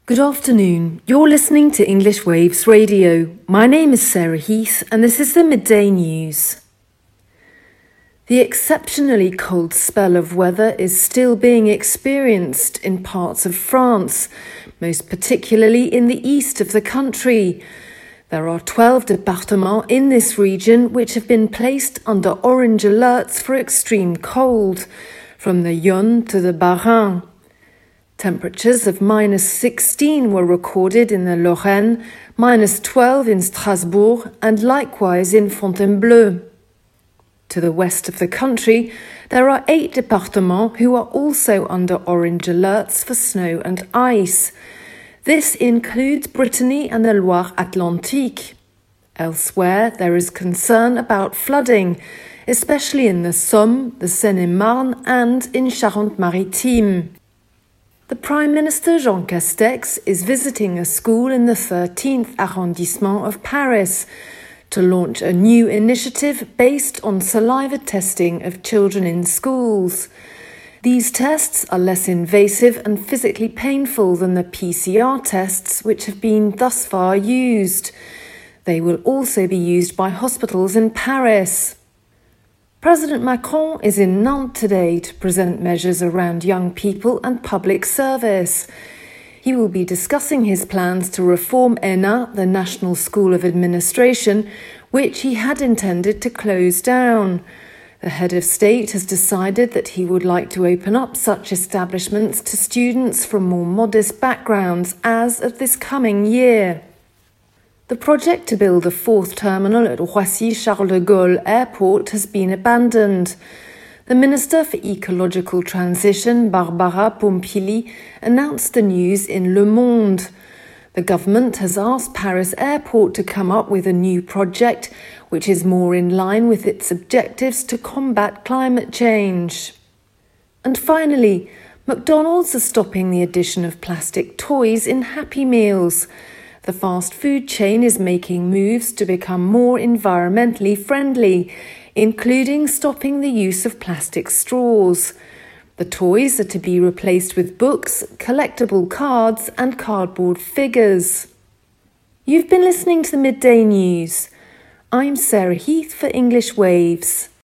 Good afternoon. You're listening to English Waves Radio. My name is Sarah Heath and this is the Midday News. The exceptionally cold spell of weather is still being experienced in parts of France, most particularly in the east of the country. There are 12 départements in this region which have been placed under orange alerts for extreme cold, from the Yonne to the Bas-Rhin. Temperatures of -16 were recorded in the Lorraine, -12 in Strasbourg, and likewise in Fontainebleau. To the west of the country, there are 8 départements who are also under orange alerts for snow and ice. This includes Brittany and the Loire-Atlantique. Elsewhere, there is concern about flooding, especially in the Somme, the Seine-et-Marne, and in Charente-Maritime. The Prime Minister Jean Castex is visiting a school in the 13th arrondissement of Paris to launch a new initiative based on saliva testing of children in schools. These tests are less invasive and physically painful than the PCR tests which have been thus far used. They will also be used by hospitals in Paris. President Macron is in Nantes today to present measures around young people and public service. He will be discussing his plans to reform ENA, the National School of Administration, which he had intended to close down. The head of state has decided that he would like to open up such establishments to students from more modest backgrounds as of this coming year. The project to build a 4th terminal at Roissy-Charles de Gaulle Airport has been abandoned. The Minister for Ecological Transition, Barbara Pompili, announced the news in Le Monde. The government has asked Paris Airport to come up with a new project which is more in line with its objectives to combat climate change. And finally, McDonald's are stopping the addition of plastic toys in Happy Meals. The fast food chain is making moves to become more environmentally friendly, including stopping the use of plastic straws. The toys are to be replaced with books, collectible cards, and cardboard figures. You've been listening to the Midday News. I'm Sarah Heath for English Waves.